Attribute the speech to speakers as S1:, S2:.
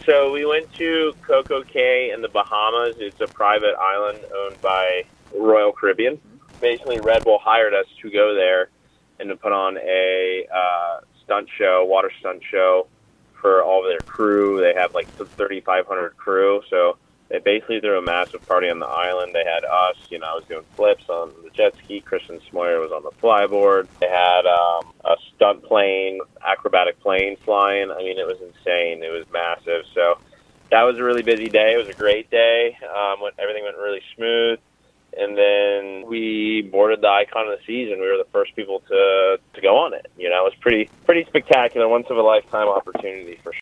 S1: So we went to Coco Cay in the Bahamas. It's a private island owned by Royal Caribbean. Basically, Red Bull hired us to go there and to put on a water stunt show for all of their crew. They have like 3,500 crew, so they basically threw a massive party on the island. They had us, I was doing flips on the jet ski. Christian Smoyer was on the flyboard. They had a stunt plane, acrobatic plane flying. I mean, it was insane. It was massive. So that was a really busy day. It was a great day. Everything went really smooth. And then we boarded the Icon of the Seas, and we were the first people to go on it. It was pretty spectacular, once-in-a-lifetime opportunity for sure.